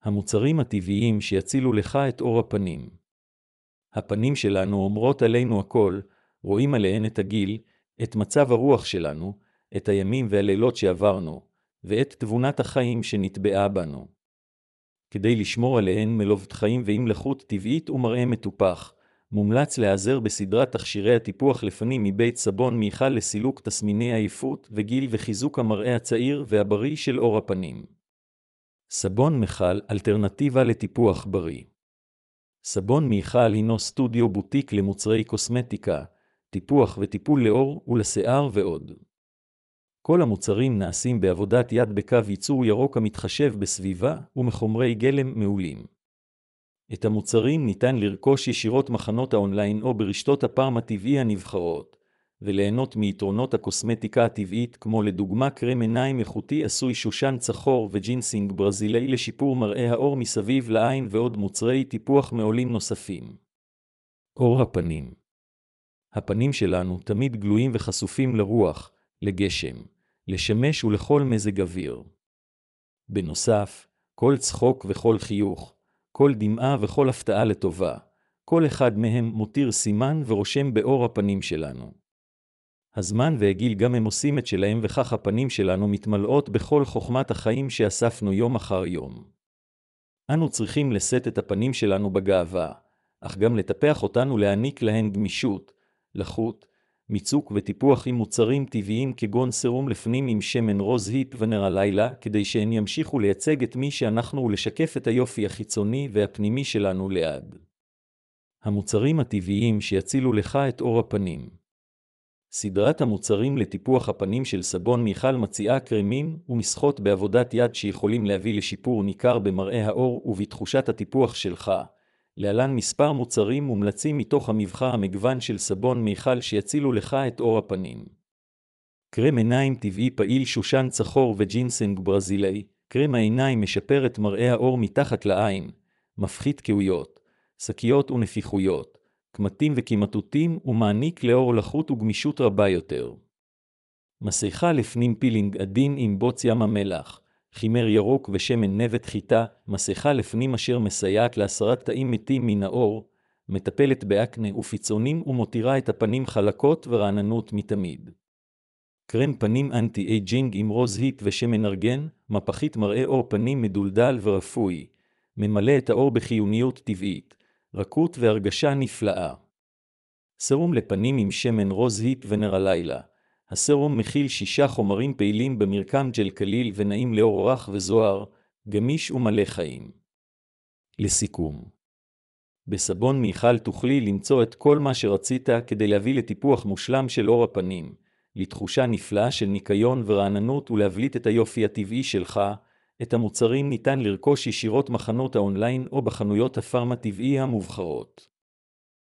המוצרים הטבעיים שיצילו לך את אור הפנים. הפנים שלנו אומרות עלינו הכל, רואים עליהן את הגיל, את מצב הרוח שלנו, את הימים והלילות שעברנו, ואת תבונת החיים שנטבעה בנו. כדי לשמור עליהן מלובת חיים ועם לחות טבעית ומראה מטופח, מומלץ להיעזר בסדרת תכשירי הטיפוח לפנים מבית סבון מיכל לסילוק תסמיני עייפות וגיל וחיזוק המראה הצעיר והבריא של אור הפנים. סבון מיכל, אלטרנטיבה לטיפוח בריא. סבון מיכל הינו סטודיו בוטיק למוצרי קוסמטיקה, טיפוח וטיפול לאור ולשיער ועוד. כל המוצרים נעשים בעבודת יד בקו ייצור ירוק המתחשב בסביבה ומחומרי גלם מעולים. את המוצרים ניתן לרכוש ישירות מחנות האונליין או ברשתות הפארם הטבעי הנבחרות, וליהנות מיתרונות הקוסמטיקה הטבעית כמו לדוגמה קרם עיניים איכותי עשוי שושן צחור וג'ינסינג ברזילאי לשיפור מראה האור מסביב לעין ועוד מוצרי טיפוח מעולים נוספים. אור הפנים. הפנים שלנו תמיד גלויים וחשופים לרוח, לגשם, לשמש ולכל מזג אוויר. בנוסף, כל צחוק וכל חיוך, כל דמעה וכל הפתעה לטובה, כל אחד מהם מותיר סימן ורושם באור הפנים שלנו. הזמן והגיל גם הם עושים את שלהם וכך הפנים שלנו מתמלאות בכל חוכמת החיים שאספנו יום אחר יום. אנו צריכים לשאת את הפנים שלנו בגאווה, אך גם לטפח אותן ולהעניק להן גמישות, לחות, מיצוק וטיפוח עם מוצרים טבעיים כגון סרום לפנים עם שמן רוז היפ ונר הלילה, כדי שהן ימשיכו לייצג את מי שאנחנו ולשקף את היופי החיצוני והפנימי שלנו לעד. המוצרים הטבעיים שיצילו לך את אור הפנים. סדרת המוצרים לטיפוח הפנים של סבון מיכל מציעה קרמים ומסכות בעבודת יד שיכולים להביא לשיפור ניכר במראה האור ובתחושת הטיפוח שלך. להלן מספר מוצרים מומלצים מתוך המבחר המגוון של סבון מיכל שיצילו לך את אור הפנים. קרם עיניים טבעי פעיל שושן צחור וג'ינסינג ברזילאי. קרם העיניים משפר את מראה האור מתחת לעין, מפחית כאויות, שקיות ונפיחויות, קמטים וכמטוטים ומעניק לאור לחות וגמישות רבה יותר. מסכה לפנים פילינג עדין עם בוץ ים המלח, חימר ירוק ושמן נבט חיטה, מסכה לפנים אשר מסייעת להסרת תאים מתים מן האור, מטפלת באקנה ופיצונים ומותירה את הפנים חלקות ורעננות מתמיד. קרם פנים אנטי-אייג'ינג עם רוז היפ ושמן ארגן, מפחית מראה אור פנים מדולדל ורפוי, ממלא את האור בחיוניות טבעית, רכות והרגשה נפלאה. סרום לפנים עם שמן רוז היפ ונר הלילה. הסרום מכיל 6 חומרים פעילים במרקם ג'ל קליל ונעים לאור רך וזוהר, גמיש ומלא חיים. לסיכום, בסבון מיכל תוכלי למצוא את כל מה שרצית כדי להביא לטיפוח מושלם של אור הפנים, לתחושה נפלאה של ניקיון ורעננות ולהבליט את היופי הטבעי שלך. את המוצרים ניתן לרכוש ישירות מחנות האונליין או בחנויות הפארם הטבעי המובחרות.